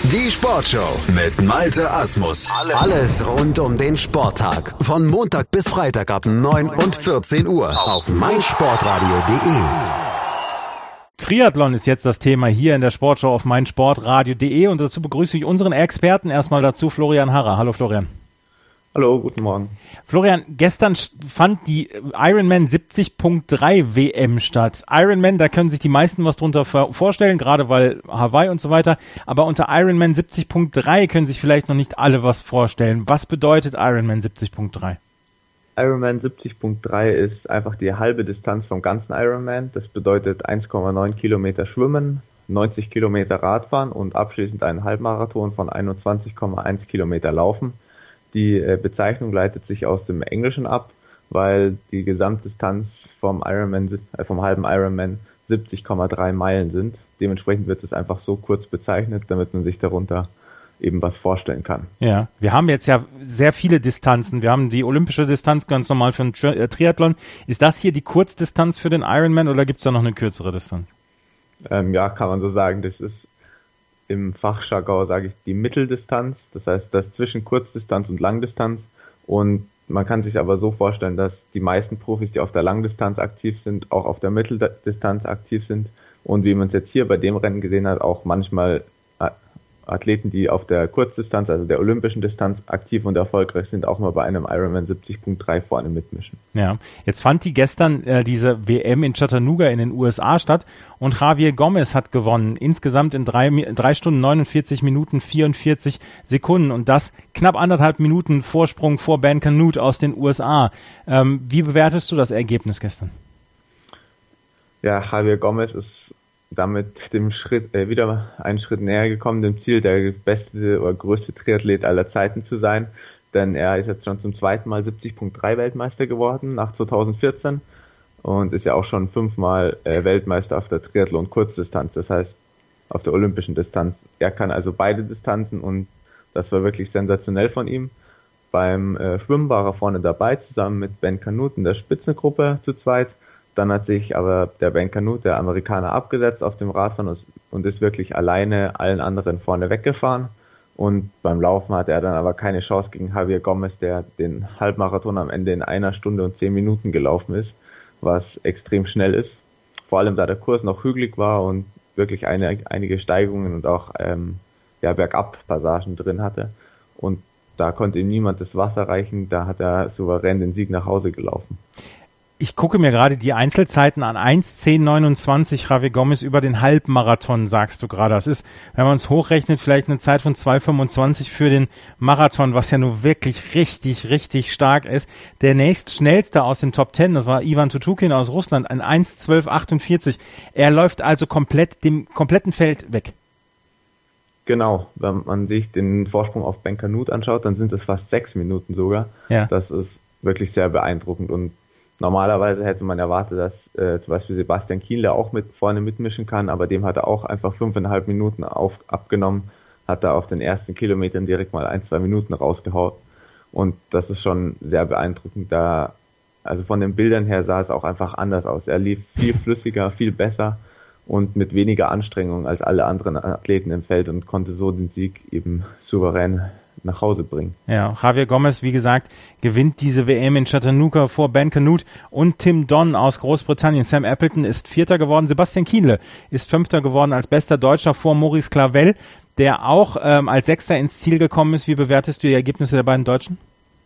Die Sportshow mit Malte Asmus. Alles rund um den Sporttag. Von Montag bis Freitag ab 9 und 14 Uhr auf meinsportradio.de. Triathlon ist jetzt das Thema hier in der Sportshow auf meinsportradio.de und dazu begrüße ich unseren Experten erstmal dazu, Florian Harrer. Hallo Florian. Hallo, guten Morgen. Florian, gestern fand die Ironman 70.3 WM statt. Ironman, da können sich die meisten was drunter vorstellen, gerade weil Hawaii und so weiter. Aber unter Ironman 70.3 können sich vielleicht noch nicht alle was vorstellen. Was bedeutet Ironman 70.3? Ironman 70.3 ist einfach die halbe Distanz vom ganzen Ironman. Das bedeutet 1,9 Kilometer Schwimmen, 90 Kilometer Radfahren und abschließend einen Halbmarathon von 21,1 Kilometer Laufen. Die Bezeichnung leitet sich aus dem Englischen ab, weil die Gesamtdistanz vom halben Ironman 70,3 Meilen sind. Dementsprechend wird es einfach so kurz bezeichnet, damit man sich darunter eben was vorstellen kann. Ja, wir haben jetzt ja sehr viele Distanzen. Wir haben die olympische Distanz ganz normal für den Triathlon. Ist das hier die Kurzdistanz für den Ironman oder gibt es da noch eine kürzere Distanz? Ja, kann man so sagen. Das ist im Fachjargon, sage ich, die Mitteldistanz. Das heißt, das zwischen Kurzdistanz und Langdistanz. Und man kann sich aber so vorstellen, dass die meisten Profis, die auf der Langdistanz aktiv sind, auch auf der Mitteldistanz aktiv sind. Und wie man es jetzt hier bei dem Rennen gesehen hat, auch manchmal Athleten, die auf der Kurzdistanz, also der olympischen Distanz aktiv und erfolgreich sind, auch mal bei einem Ironman 70.3 vorne mitmischen. Ja, jetzt fand die gestern diese WM in Chattanooga in den USA statt und Javier Gomez hat gewonnen. Insgesamt in 3 Stunden 49 Minuten 44 Sekunden und das knapp 1,5 Minuten Vorsprung vor Ben Kanute aus den USA. Wie bewertest du das Ergebnis gestern? Ja, Javier Gomez ist damit dem Schritt wieder einen Schritt näher gekommen, dem Ziel, der beste oder größte Triathlet aller Zeiten zu sein, denn er ist jetzt schon zum zweiten Mal 70.3 Weltmeister geworden, nach 2014 und ist ja auch schon 5-mal Weltmeister auf der Triathlon-Kurzdistanz, das heißt auf der olympischen Distanz. Er kann also beide Distanzen und das war wirklich sensationell von ihm. Beim Schwimmen war er vorne dabei, zusammen mit Ben Kanute in der Spitzengruppe zu zweit. Dann hat sich aber der Ben Kanute, der Amerikaner, abgesetzt auf dem Radfahren und ist wirklich alleine allen anderen vorne weggefahren. Und beim Laufen hatte er dann aber keine Chance gegen Javier Gomez, der den Halbmarathon am Ende in 1 Stunde und 10 Minuten gelaufen ist, was extrem schnell ist. Vor allem da der Kurs noch hügelig war und wirklich einige Steigungen und auch Bergab-Passagen drin hatte. Und da konnte ihm niemand das Wasser reichen, da hat er souverän den Sieg nach Hause gelaufen. Ich gucke mir gerade die Einzelzeiten an. 1:10:29 Javier Gomez über den Halbmarathon, sagst du gerade. Das ist, wenn man es hochrechnet, vielleicht eine Zeit von 2:25 für den Marathon, was ja nur wirklich richtig, richtig stark ist. Der nächstschnellste aus den Top 10, das war Ivan Tutukin aus Russland, ein 1:12:48. Er läuft also dem kompletten Feld weg. Genau, wenn man sich den Vorsprung auf Ben Kanute anschaut, dann sind es fast 6 Minuten sogar. Ja. Das ist wirklich sehr beeindruckend und normalerweise hätte man erwartet, dass zum Beispiel Sebastian Kienle auch vorne mitmischen kann, aber dem hat er auch einfach 5,5 Minuten abgenommen, hat er auf den ersten Kilometern direkt mal 1-2 Minuten rausgehaut und das ist schon sehr beeindruckend. Also von den Bildern her sah es auch einfach anders aus. Er lief viel flüssiger, viel besser und mit weniger Anstrengung als alle anderen Athleten im Feld und konnte so den Sieg eben souverän nach Hause bringen. Ja, Javier Gomez, wie gesagt, gewinnt diese WM in Chattanooga vor Ben Kanute und Tim Don aus Großbritannien. Sam Appleton ist 4. geworden. Sebastian Kienle ist 5. geworden als bester Deutscher vor Maurice Clavel, der auch als 6. ins Ziel gekommen ist. Wie bewertest du die Ergebnisse der beiden Deutschen?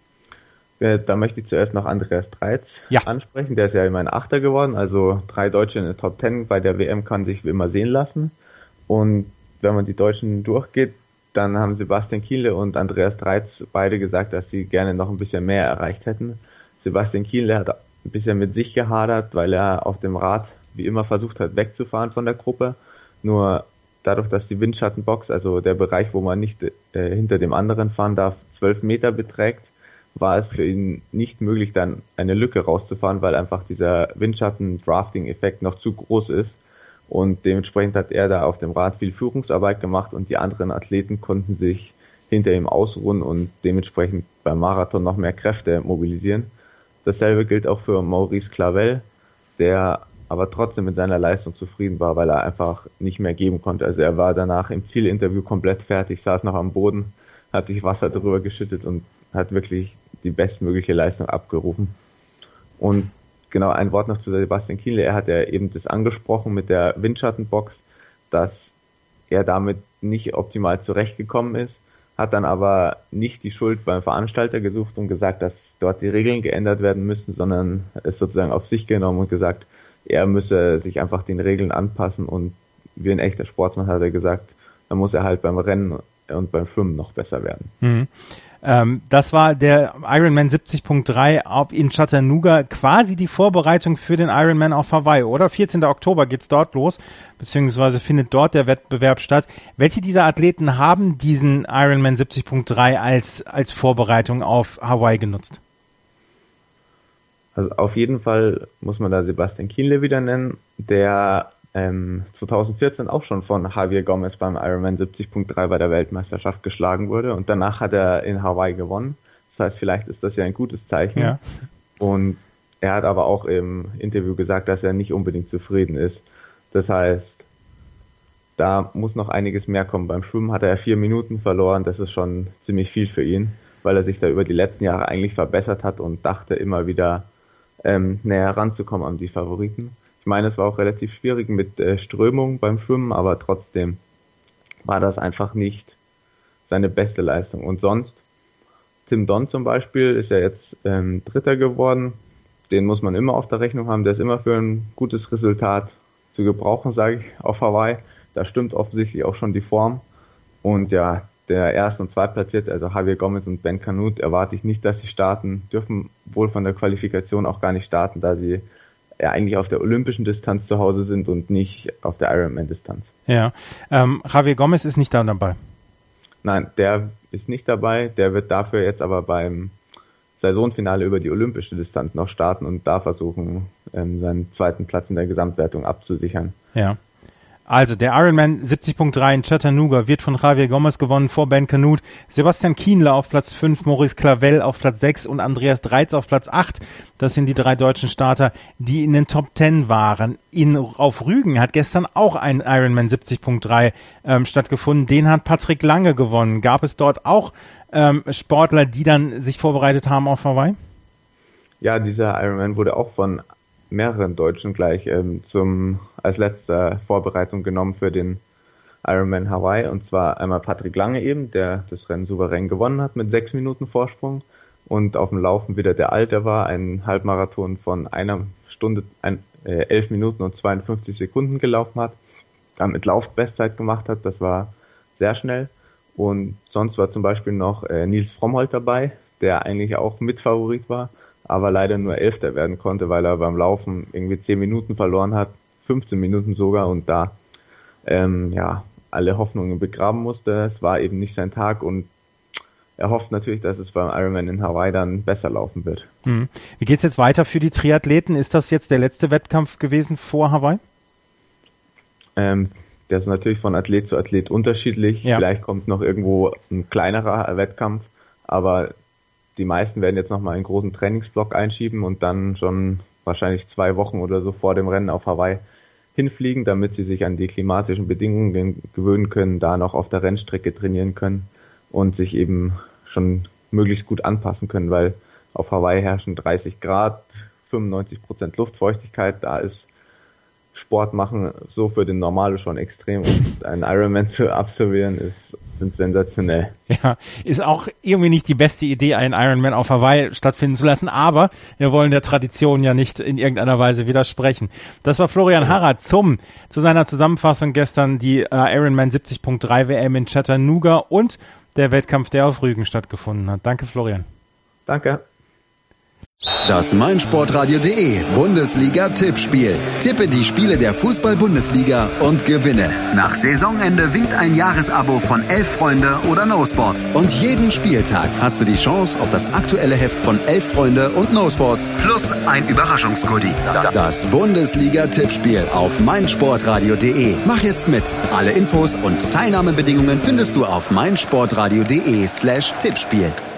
Da möchte ich zuerst noch Andreas Treitz ansprechen. Der ist ja immerhin 8. geworden. Also 3 Deutsche in der Top 10 bei der WM kann sich wie immer sehen lassen. Und wenn man die Deutschen durchgeht, dann haben Sebastian Kienle und Andreas Treitz beide gesagt, dass sie gerne noch ein bisschen mehr erreicht hätten. Sebastian Kienle hat ein bisschen mit sich gehadert, weil er auf dem Rad wie immer versucht hat, wegzufahren von der Gruppe. Nur dadurch, dass die Windschattenbox, also der Bereich, wo man nicht hinter dem anderen fahren darf, 12 Meter beträgt, war es für ihn nicht möglich, dann eine Lücke rauszufahren, weil einfach dieser Windschatten-Drafting-Effekt noch zu groß ist. Und dementsprechend hat er da auf dem Rad viel Führungsarbeit gemacht und die anderen Athleten konnten sich hinter ihm ausruhen und dementsprechend beim Marathon noch mehr Kräfte mobilisieren. Dasselbe gilt auch für Maurice Clavel, der aber trotzdem mit seiner Leistung zufrieden war, weil er einfach nicht mehr geben konnte. Also er war danach im Zielinterview komplett fertig, saß noch am Boden, hat sich Wasser drüber geschüttet und hat wirklich die bestmögliche Leistung abgerufen. Und genau, ein Wort noch zu Sebastian Kienle. Er hat ja eben das angesprochen mit der Windschattenbox, dass er damit nicht optimal zurechtgekommen ist, hat dann aber nicht die Schuld beim Veranstalter gesucht und gesagt, dass dort die Regeln geändert werden müssen, sondern es sozusagen auf sich genommen und gesagt, er müsse sich einfach den Regeln anpassen und wie ein echter Sportsmann hat er gesagt, dann muss er halt beim Rennen und beim Schwimmen noch besser werden. Mhm. Das war der Ironman 70.3 in Chattanooga, quasi die Vorbereitung für den Ironman auf Hawaii, oder? 14. Oktober geht's dort los, beziehungsweise findet dort der Wettbewerb statt. Welche dieser Athleten haben diesen Ironman 70.3 als Vorbereitung auf Hawaii genutzt? Also auf jeden Fall muss man da Sebastian Kienle wieder nennen, der 2014 auch schon von Javier Gomez beim Ironman 70.3 bei der Weltmeisterschaft geschlagen wurde und danach hat er in Hawaii gewonnen. Das heißt, vielleicht ist das ja ein gutes Zeichen. Ja. Und er hat aber auch im Interview gesagt, dass er nicht unbedingt zufrieden ist. Das heißt, da muss noch einiges mehr kommen. Beim Schwimmen hat er 4 Minuten verloren. Das ist schon ziemlich viel für ihn, weil er sich da über die letzten Jahre eigentlich verbessert hat und dachte immer wieder näher ranzukommen an die Favoriten. Ich meine, es war auch relativ schwierig mit Strömung beim Schwimmen, aber trotzdem war das einfach nicht seine beste Leistung. Und sonst, Tim Don zum Beispiel ist ja jetzt Dritter geworden. Den muss man immer auf der Rechnung haben. Der ist immer für ein gutes Resultat zu gebrauchen, sage ich, auf Hawaii. Da stimmt offensichtlich auch schon die Form. Und ja, der Erst- und Zweitplatzierte, also Javier Gomez und Ben Kanute, erwarte ich nicht, dass sie starten, dürfen wohl von der Qualifikation auch gar nicht starten, da sie eigentlich auf der olympischen Distanz zu Hause sind und nicht auf der Ironman-Distanz. Ja, Javier Gomez ist nicht da dabei. Nein, der ist nicht dabei. Der wird dafür jetzt aber beim Saisonfinale über die olympische Distanz noch starten und da versuchen, seinen zweiten Platz in der Gesamtwertung abzusichern. Ja. Also der Ironman 70.3 in Chattanooga wird von Javier Gomez gewonnen vor Ben Kanute, Sebastian Kienle auf Platz 5, Maurice Clavel auf Platz 6 und Andreas Dreitz auf Platz 8. Das sind die 3 deutschen Starter, die in den Top 10 waren. Auf Rügen hat gestern auch ein Ironman 70.3 stattgefunden. Den hat Patrick Lange gewonnen. Gab es dort auch Sportler, die dann sich vorbereitet haben auf Hawaii? Ja, dieser Ironman wurde auch von mehreren Deutschen gleich als letzte Vorbereitung genommen für den Ironman Hawaii, und zwar einmal Patrick Lange eben, der das Rennen souverän gewonnen hat mit 6 Minuten Vorsprung, und auf dem Laufen wieder der Alte war, ein Halbmarathon von 1 Stunde 11 Minuten und 52 Sekunden gelaufen hat, damit Laufbestzeit gemacht hat, das war sehr schnell. Und sonst war zum Beispiel noch Nils Frommholt dabei, der eigentlich auch Mitfavorit war, aber leider nur 11. werden konnte, weil er beim Laufen irgendwie 10 Minuten verloren hat, 15 Minuten sogar, und da alle Hoffnungen begraben musste. Es war eben nicht sein Tag und er hofft natürlich, dass es beim Ironman in Hawaii dann besser laufen wird. Wie geht's jetzt weiter für die Triathleten? Ist das jetzt der letzte Wettkampf gewesen vor Hawaii? Der ist natürlich von Athlet zu Athlet unterschiedlich. Ja. Vielleicht kommt noch irgendwo ein kleinerer Wettkampf, aber die meisten werden jetzt nochmal einen großen Trainingsblock einschieben und dann schon wahrscheinlich 2 Wochen oder so vor dem Rennen auf Hawaii hinfliegen, damit sie sich an die klimatischen Bedingungen gewöhnen können, da noch auf der Rennstrecke trainieren können und sich eben schon möglichst gut anpassen können, weil auf Hawaii herrschen 30 Grad, 95% Luftfeuchtigkeit, da ist Sport machen so für den Normalo schon extrem, und einen Ironman zu absolvieren ist sensationell. Ja, ist auch irgendwie nicht die beste Idee, einen Ironman auf Hawaii stattfinden zu lassen, aber wir wollen der Tradition ja nicht in irgendeiner Weise widersprechen. Das war Florian Harrer zu seiner Zusammenfassung gestern, die Ironman 70.3 WM in Chattanooga und der Wettkampf, der auf Rügen stattgefunden hat. Danke, Florian. Danke. Das meinsportradio.de Bundesliga-Tippspiel. Tippe die Spiele der Fußball-Bundesliga und gewinne. Nach Saisonende winkt ein Jahresabo von 11 Freunde oder No Sports. Und jeden Spieltag hast du die Chance auf das aktuelle Heft von 11 Freunde und No Sports plus ein Überraschungsgoodie. Das Bundesliga-Tippspiel auf meinsportradio.de. Mach jetzt mit. Alle Infos und Teilnahmebedingungen findest du auf meinsportradio.de/Tippspiel.